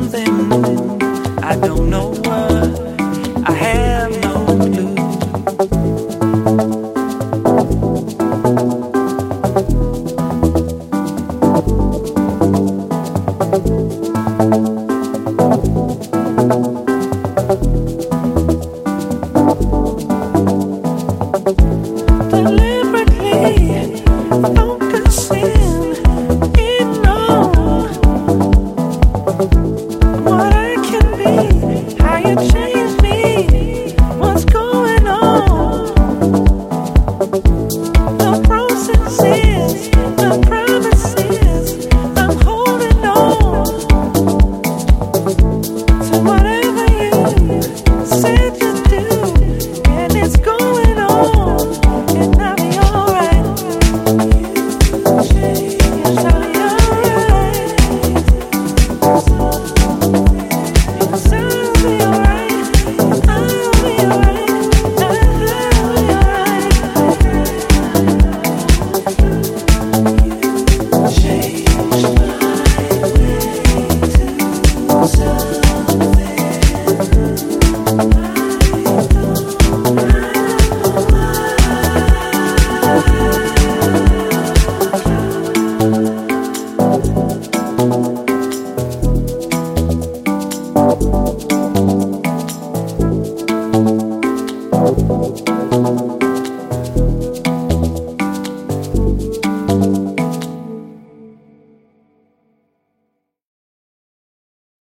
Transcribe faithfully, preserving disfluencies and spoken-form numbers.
something new. I don't know what, I have no clue. Deliberately focusing in on what I can be, how you change me, what's going on. The process is, the promise is, I'm holding on to whatever you said you do, and it's going on, and I'll be alright. You change, I'll be alright. Yes, I'll be alright. I'll be alright. I'll be alright. You change my way to something. Thank you.